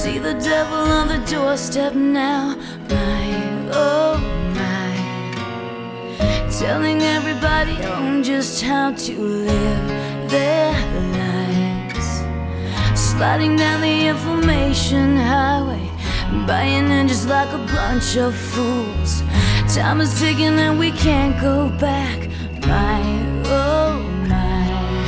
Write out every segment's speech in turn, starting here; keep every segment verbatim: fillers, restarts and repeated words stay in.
See the devil on the doorstep now, my, oh my. Telling everybody on just how to live their lives. Sliding down the information highway, buying in just like a bunch of fools. Time is ticking and we can't go back, my, oh my.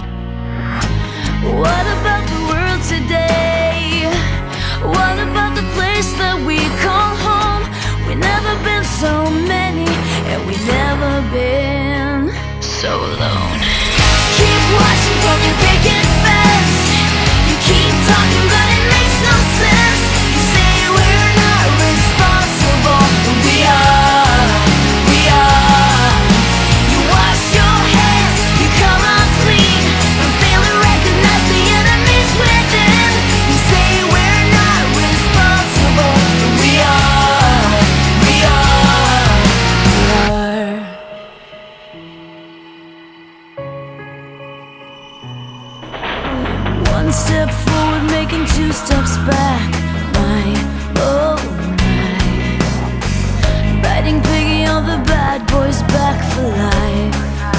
What about the world today? What about the place that we call home? We've never been so many, and we've never been so alone. Keep watching from your picket fence. You keep talking but it makes no sense. You say we're not responsible, but we are, we are. You wash your hands, you come unclean, and fail to recognize the enemies within. You say we're not responsible, but we are, we are, we are. One step forward, making two steps back, my, oh my. Biting piggy on the bad boys back for life.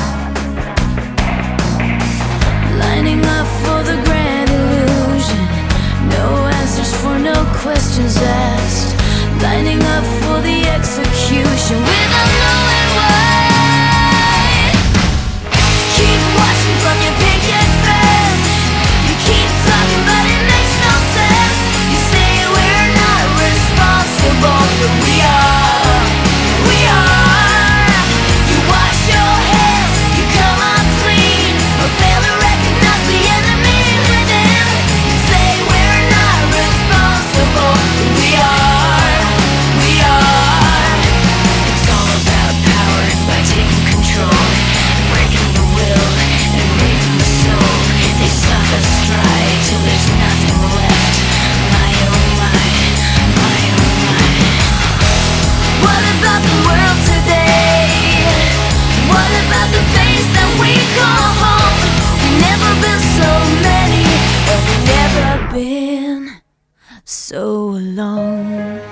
Lining up for the grand illusion, no answers for no questions asked. Lining up for the execution without knowing why. Keep watching from your picket fence. You keep talking but it makes no sense. You say we're not responsible, but we are, we are. You wash your hands, you come unclean, or fail to recognize the enemy within. You say we're not responsible, but we are, we are. It's all about power by taking control, breaking the will and breaking the soul. They suck us dry till there's nothing left. My oh my, my oh my. What about the world today? What about the place that we call home? We've never been so many, and we've never been so alone.